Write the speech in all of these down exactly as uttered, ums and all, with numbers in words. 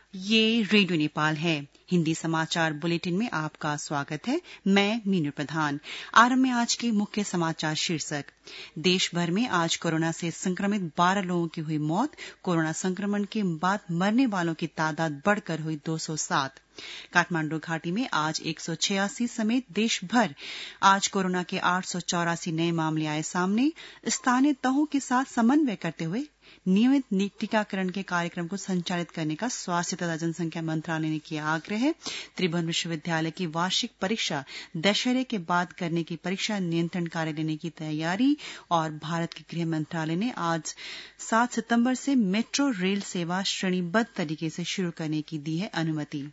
ये रेडियो नेपाल है। हिंदी समाचार बुलेटिन में आपका स्वागत है। मैं मीनू प्रधान। आरंभ में आज के मुख्य समाचार शीर्षक। देश भर में आज कोरोना से संक्रमित बारह लोगों की हुई मौत। कोरोना संक्रमण के बाद मरने वालों की तादाद बढ़कर हुई दो सौ सात। काठमांडू घाटी में आज एक सौ छियासी समेत देश भर आज कोरोना के आठ सौ चौरासी नए मामले आए सामने। स्थानीय तहों के साथ समन्वय करते हुए नियमित टीकाकरण के कार्यक्रम को संचालित करने का स्वास्थ्य तथा जनसंख्या मंत्रालय ने किया आग्रह। त्रिभुवन विश्वविद्यालय की वार्षिक परीक्षा दशहरे के बाद करने की परीक्षा नियंत्रण कार्य लेने की तैयारी। और भारत के गृह मंत्रालय ने आज सात सितंबर से मेट्रो रेल सेवा श्रेणीबद्ध तरीके से शुरू करने की दी है अनुमति।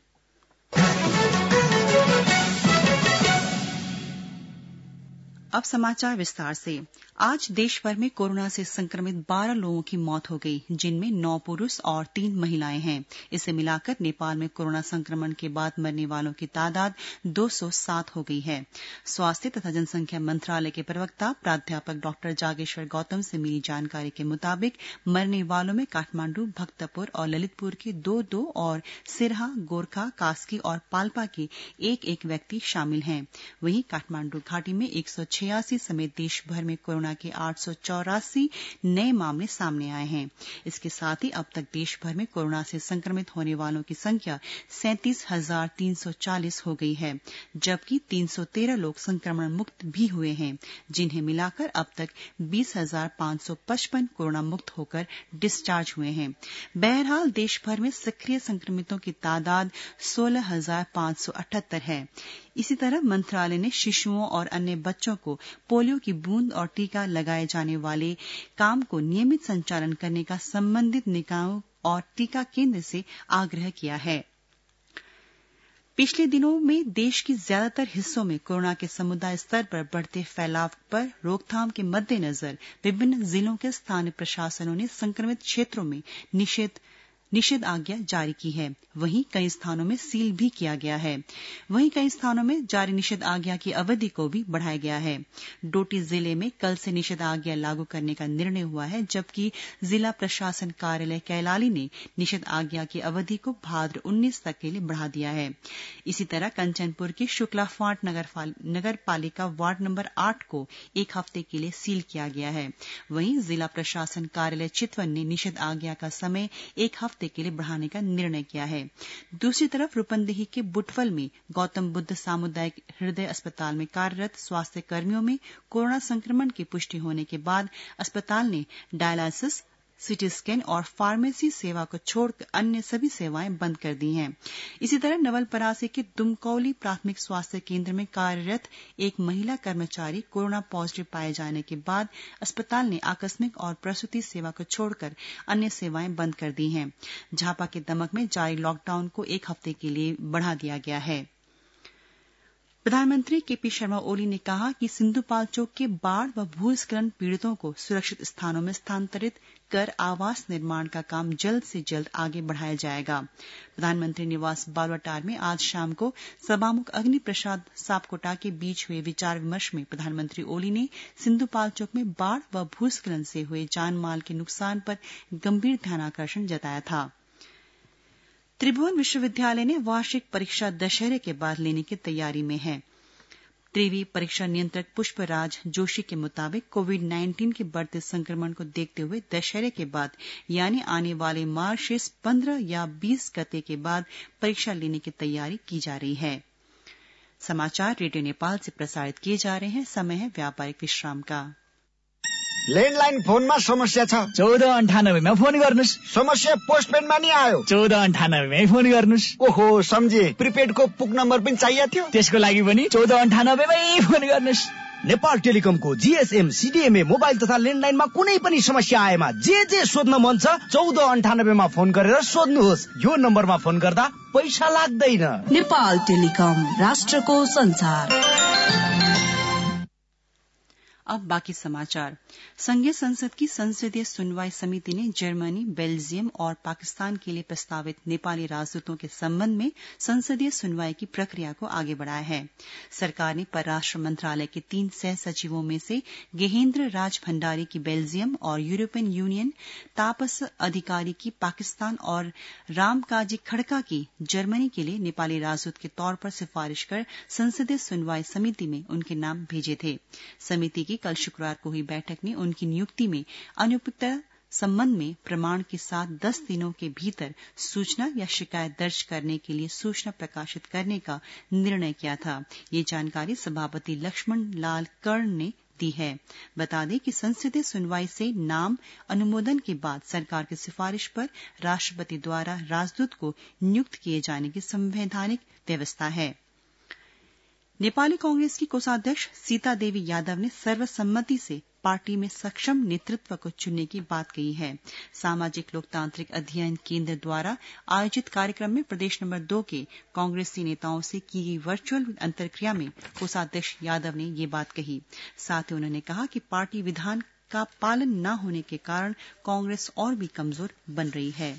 अब समाचार विस्तार से। आज देश भर में कोरोना से संक्रमित बारह लोगों की मौत हो गई, जिनमें नौ पुरुष और तीन महिलाएं हैं। इसे मिलाकर नेपाल में कोरोना संक्रमण के बाद मरने वालों की तादाद दो सौ सात हो गई है। स्वास्थ्य तथा जनसंख्या मंत्रालय के प्रवक्ता प्राध्यापक डॉक्टर जागेश्वर गौतम से मिली जानकारी के मुताबिक मरने वालों में काठमांडू, भक्तपुर और ललितपुर के दो दो और सिरहा, गोरखा, कास्की और पाल्पा के एक एक व्यक्ति शामिल हैं। वहीं काठमांडू घाटी में एक सौ छियासी समेत देश भर में कोरोना के आठ सौ चौरासी नए मामले सामने आए हैं। इसके साथ ही अब तक देश भर में कोरोना से संक्रमित होने वालों की संख्या सैंतीस हजार तीन सौ चालीस हो गई है, जबकि तीन सौ तेरह लोग संक्रमण मुक्त भी हुए हैं, जिन्हें मिलाकर अब तक बीस हजार पांच सौ पचपन कोरोना मुक्त होकर डिस्चार्ज हुए हैं। बहरहाल देश भर में सक्रिय संक्रमितों की तादाद सोलह हजार पांच सौ अठहत्तर है। इसी तरह मंत्रालय ने शिशुओं और अन्य बच्चों को पोलियो की बूंद और टीका लगाए जाने वाले काम को नियमित संचालन करने का संबंधित निकायों और टीका केंद्र से आग्रह किया है। पिछले दिनों में देश के ज्यादातर हिस्सों में कोरोना के समुदाय स्तर पर बढ़ते फैलाव पर रोकथाम के मद्देनजर विभिन्न जिलों के स्थानीय प्रशासनों ने संक्रमित क्षेत्रों में निषेध निषेध आज्ञा जारी की है। वहीं कई स्थानों में सील भी किया गया है। वहीं कई स्थानों में जारी निषेध आज्ञा की अवधि को भी बढ़ाया गया है। डोटी जिले में कल से निषेध आज्ञा लागू करने का निर्णय हुआ है, जबकि जिला प्रशासन कार्यालय कैलाली ने निषेध आज्ञा की अवधि को भाद्र उन्नीस तक के लिए बढ़ा दिया है। इसी तरह कंचनपुर की शुक्लाफांट नगर पालिका वार्ड नंबर आठ को एक हफ्ते के लिए सील किया गया है। वहीं जिला प्रशासन कार्यालय चितवन ने निषेध आज्ञा का समय एक हफ्ते के लिए बढ़ाने का निर्णय किया है। दूसरी तरफ रूपंदेही के बुटवल में गौतम बुद्ध सामुदायिक हृदय अस्पताल में कार्यरत स्वास्थ्य कर्मियों में कोरोना संक्रमण की पुष्टि होने के बाद अस्पताल ने डायलिसिस, सीटी स्कैन और फार्मेसी सेवा को छोड़कर अन्य सभी सेवाएं बंद कर दी हैं। इसी तरह नवलपरासी के दुमकौली प्राथमिक स्वास्थ्य केंद्र में कार्यरत एक महिला कर्मचारी कोरोना पॉजिटिव पाए जाने के बाद अस्पताल ने आकस्मिक और प्रसूति सेवा को छोड़कर अन्य सेवाएं बंद कर दी हैं। झापा के दमक में जारी लॉकडाउन को एक हफ्ते के लिए बढ़ा दिया गया है। प्रधानमंत्री केपी शर्मा ओली ने कहा कि सिंधुपाल्चोक के बाढ़ व भूस्खलन पीड़ितों को सुरक्षित स्थानों में स्थानांतरित कर आवास निर्माण का काम जल्द से जल्द आगे बढ़ाया जाएगा। प्रधानमंत्री निवास बालवाटार में आज शाम को सभामुख अग्नि प्रसाद सापकोटा के बीच हुए विचार विमर्श में प्रधानमंत्री ओली ने सिंधुपाल्चोक में बाढ़ व भूस्खलन से हुए जान माल के नुकसान पर गंभीर ध्यानाकर्षण जताया था। त्रिभुवन विश्वविद्यालय ने वार्षिक परीक्षा दशहरे के बाद लेने की तैयारी में है। त्रिवी परीक्षा नियंत्रक पुष्पराज जोशी के मुताबिक कोविड उन्नीस के बढ़ते संक्रमण को देखते हुए दशहरे के बाद यानी आने वाले मार्च से पंद्रह या बीस गते के बाद परीक्षा लेने की तैयारी की जा रही है। समाचार रेडियो नेपाल से प्रसारित किए जा रहे हैं। समय है व्यापारिक विश्राम का। ल्यान्डलाइन फोनमा समस्या छ, चौध अन्ठानब्बेमा फोन गर्नुहोस्। समस्या पोस्टपेडमा नि आयो, चौध अन्ठानब्बेमै फोन गर्नुहोस्। ओहो सम्झे, प्रिपेडको पुक नम्बर पनि चाहिएको थियो, त्यसको लागि पनि चौध अन्ठानब्बेमै फोन गर्नुहोस्। नेपाल टेलिकमको जीएसएम, सीडीएमए मोबाइल तथा ल्यान्डलाइनमा कुनै पनि समस्या आएमा जे जे सोध्न मन छ चौध अन्ठानब्बेमा फोन गरेर सोध्नुहोस्। यो नम्बरमा फोन गर्दा पैसा लाग्दैन। नेपाल टेलिकम, राष्ट्रको संसार। अब बाकी समाचार। संघीय संसद की संसदीय सुनवाई समिति ने जर्मनी, बेल्जियम और पाकिस्तान के लिए प्रस्तावित नेपाली राजदूतों के संबंध में संसदीय सुनवाई की प्रक्रिया को आगे बढ़ाया है। सरकार ने परराष्ट्र मंत्रालय के तीन सह सचिवों में से गेहेन्द्र राज भण्डारी की बेल्जियम और यूरोपियन यूनियन, तापस अधिकारी की पाकिस्तान और रामकाजी खड़का की जर्मनी के लिए नेपाली राजदूत के तौर पर सिफारिश कर संसदीय सुनवाई समिति में उनके नाम भेजे थे। समिति की कल शुक्रवार को हुई बैठक ने उनकी नियुक्ति में अनुपयुक्तता संबंध में प्रमाण के साथ दस दिनों के भीतर सूचना या शिकायत दर्ज करने के लिए सूचना प्रकाशित करने का निर्णय किया था। ये जानकारी सभापति लक्ष्मण लाल कर्ण ने दी है। बता दें कि संसदीय सुनवाई से नाम अनुमोदन के बाद सरकार की सिफारिश पर राष्ट्रपति द्वारा राजदूत को नियुक्त किए जाने की संवैधानिक व्यवस्था है। नेपाली कांग्रेस की कोषाध्यक्ष सीता देवी यादव ने सर्वसम्मति से पार्टी में सक्षम नेतृत्व को चुनने की बात कही है। सामाजिक लोकतांत्रिक अध्ययन केंद्र द्वारा आयोजित कार्यक्रम में प्रदेश नंबर दो के कांग्रेसी नेताओं से की गई वर्चुअल अंतर्क्रिया में कोषाध्यक्ष यादव ने ये बात कही। साथ ही उन्होंने कहा कि पार्टी विधान का पालन न होने के कारण कांग्रेस और भी कमजोर बन रही है।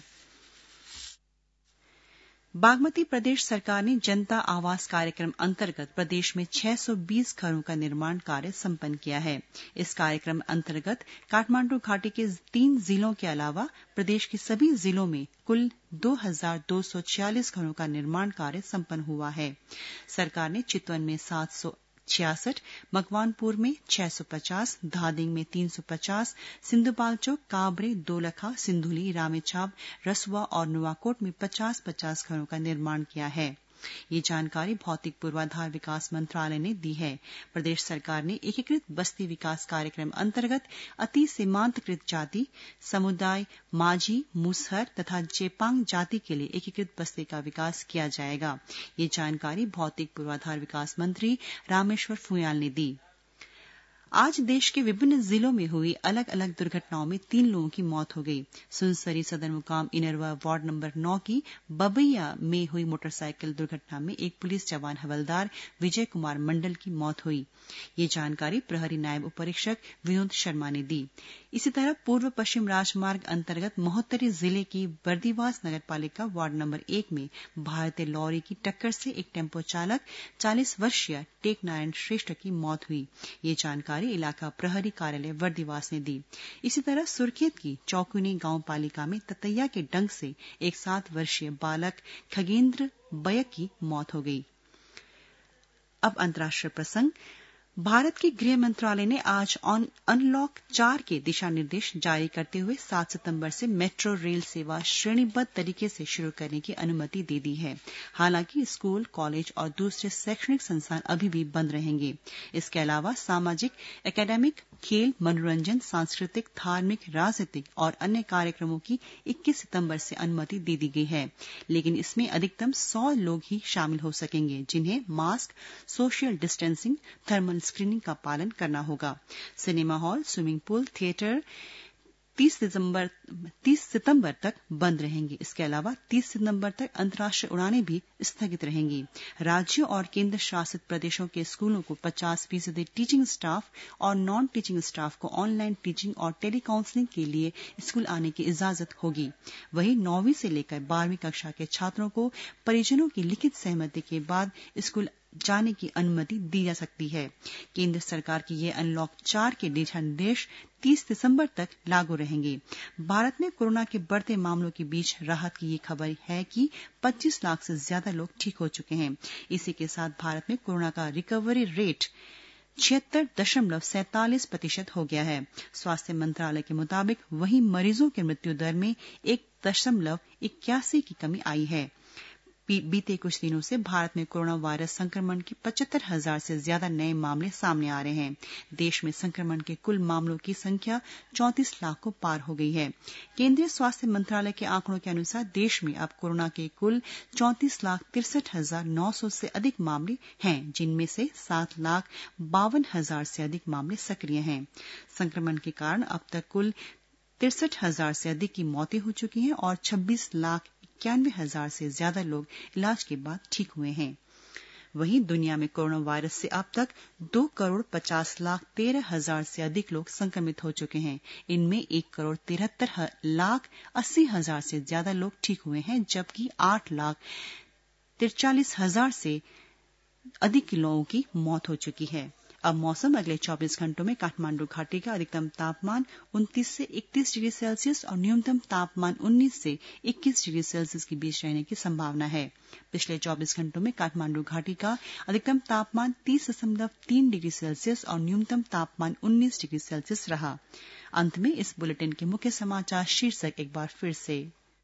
बागमती प्रदेश सरकार ने जनता आवास कार्यक्रम अंतर्गत प्रदेश में छह सौ बीस घरों का निर्माण कार्य संपन्न किया है। इस कार्यक्रम अंतर्गत काठमांडू घाटी के तीन जिलों के अलावा प्रदेश के सभी जिलों में कुल दो हजार दो सौ छियालीस घरों का निर्माण कार्य संपन्न हुआ है। सरकार ने चितवन में सात सौ छियासठ, मकवानपुर में छह सौ पचास, धादिंग में तीन सौ पचास, सिंधुपाल्चोक, काबरे, दोलखा, सिंधुली, रामेछाप, रसुआ और नुवाकोट में पचास पचास घरों का निर्माण किया है। ये जानकारी भौतिक पूर्वाधार विकास मंत्रालय ने दी है। प्रदेश सरकार ने एकीकृत बस्ती विकास कार्यक्रम अंतर्गत अति सीमांतकृत जाति समुदाय माझी, मूसहर तथा चेपांग जाति के लिए एकीकृत बस्ती का विकास किया जाएगा। ये जानकारी भौतिक पूर्वाधार विकास मंत्री रामेश्वर फुयाल ने दी। आज देश के विभिन्न जिलों में हुई अलग अलग दुर्घटनाओं में तीन लोगों की मौत हो गई। सुनसरी सदर मुकाम इनरवा वार्ड नंबर नौ की बबैया में हुई मोटरसाइकिल दुर्घटना में एक पुलिस जवान हवलदार विजय कुमार मंडल की मौत हुई। ये जानकारी प्रहरी नायब उपरीक्षक विनोद शर्मा ने दी। इसी तरह पूर्व पश्चिम राजमार्ग अंतर्गत महोत्तरी जिले की बर्दीवास नगरपालिका वार्ड नंबर एक में भारतीय लॉरी की टक्कर से एक टेम्पो चालक चालीस वर्षीय टेक नारायण श्रेष्ठ की मौत हुई। ये जानकारी इलाका प्रहरी कार्यालय वर्दीवास ने दी। इसी तरह सुर्खेत की चौकुनी गांव पालिका में ततैया के डंक से एक सात वर्षीय बालक खगेंद्र बयक की मौत हो गई। अब अंतर्राष्ट्रीय प्रसंग। भारत के गृह मंत्रालय ने आज अनलॉक चार के दिशा निर्देश जारी करते हुए सात सितंबर से मेट्रो रेल सेवा श्रेणीबद्ध तरीके से शुरू करने की अनुमति दे दी है। हालांकि स्कूल, कॉलेज और दूसरे शैक्षणिक संस्थान अभी भी बंद रहेंगे। इसके अलावा सामाजिक, एकेडमिक, खेल, मनोरंजन, सांस्कृतिक, धार्मिक, राजनीतिक और अन्य कार्यक्रमों की इक्कीस सितंबर से अनुमति दे दी गई है, लेकिन इसमें अधिकतम सौ लोग ही शामिल हो सकेंगे, जिन्हें mask, social distancing, thermal screening का पालन करना होगा। Cinema hall, swimming pool, theatre तीस सितंबर तक बंद रहेंगे। इसके अलावा तीस सितंबर तक अंतर्राष्ट्रीय उड़ानें भी स्थगित रहेंगी। राज्यों और केंद्र शासित प्रदेशों के स्कूलों को पचास फीसदी टीचिंग स्टाफ और नॉन टीचिंग स्टाफ को ऑनलाइन टीचिंग और टेली काउंसलिंग के लिए स्कूल आने की इजाजत होगी। वहीं नौवीं से लेकर बारहवीं कक्षा के छात्रों को परिजनों की लिखित सहमति के बाद स्कूल जाने की अनुमति दी जा सकती है। केंद्र सरकार की ये अनलॉक चार के दिशा निर्देश तीस दिसंबर तक लागू रहेंगे। भारत में कोरोना के बढ़ते मामलों के बीच राहत की ये खबर है कि पच्चीस लाख से ज्यादा लोग ठीक हो चुके हैं। इसी के साथ भारत में कोरोना का रिकवरी रेट छिहत्तर दशमलव सैंतालीस प्रतिशत हो गया है। स्वास्थ्य मंत्रालय के मुताबिक वहीं मरीजों की मृत्यु दर में एक दशमलव इक्यासी की कमी आई है। बीते कुछ दिनों से भारत में कोरोना वायरस संक्रमण के पचहत्तर हजार से ज्यादा नए मामले सामने आ रहे हैं। देश में संक्रमण के कुल मामलों की संख्या चौंतीस लाख को पार हो गई है। केंद्रीय स्वास्थ्य मंत्रालय के आंकड़ों के अनुसार देश में अब कोरोना के कुल चौंतीस लाख तिरसठ हजार नौ सौ से अधिक मामले हैं, जिनमें से सात लाख बावन हजार से अधिक मामले सक्रिय हैं। संक्रमण के कारण अब तक कुल तिरसठ हजार से अधिक की मौतें हो चुकी हैं और छब्बीस लाख इक्यानवे हजार से ज्यादा लोग इलाज के बाद ठीक हुए हैं। वहीं दुनिया में कोरोना वायरस से अब तक दो करोड़ पचास लाख तेरह हजार से अधिक लोग संक्रमित हो चुके हैं। इनमें एक करोड़ तिहत्तर लाख अस्सी हजार से ज्यादा लोग ठीक हुए हैं, जबकि आठ लाख तिरचालीस हजार से अधिक लोगों की मौत हो चुकी है। अब मौसम। अगले चौबीस घंटों में काठमांडू घाटी का अधिकतम तापमान उनतीस से इकतीस डिग्री सेल्सियस और न्यूनतम तापमान उन्नीस से इक्कीस डिग्री सेल्सियस के बीच रहने की संभावना है। पिछले चौबीस घंटों में काठमांडू घाटी का अधिकतम तापमान तीस दशमलव तीन डिग्री सेल्सियस और न्यूनतम तापमान उन्नीस डिग्री सेल्सियस रहा। अंत में इस बुलेटिन के मुख्य समाचार शीर्षक एक बार फिर से।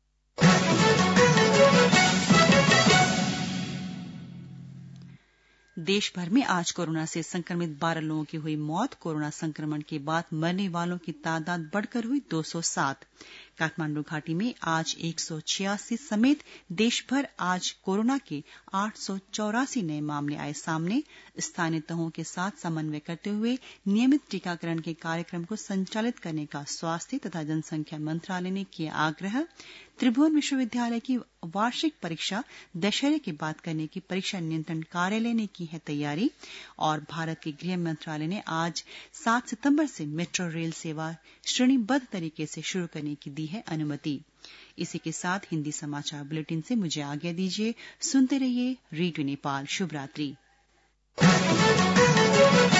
देश भर में आज कोरोना से संक्रमित बारह लोगों की हुई मौत। कोरोना संक्रमण के बाद मरने वालों की तादाद बढ़कर हुई दो सौ सात। काठमांडू घाटी में आज एक सौ छियासी समेत देश भर आज कोरोना के आठ सौ चौरासी नए मामले आए सामने। स्थानीय तहों के साथ समन्वय करते हुए नियमित टीकाकरण के कार्यक्रम को संचालित करने का स्वास्थ्य तथा जनसंख्या मंत्रालय ने किया आग्रह। त्रिभुवन विश्वविद्यालय की वार्षिक परीक्षा दशहरे के बाद करने की परीक्षा नियंत्रण कार्यालय ने की है तैयारी। और भारत के गृह मंत्रालय ने आज सात सितंबर से मेट्रो रेल सेवा श्रेणीबद्ध तरीके से शुरू करने की दी है अनुमति। इसी के साथ हिंदी समाचार बुलेटिन से मुझे आज्ञा दीजिए। सुनते रहिए रेडियो नेपाल। शुभ रात्रि।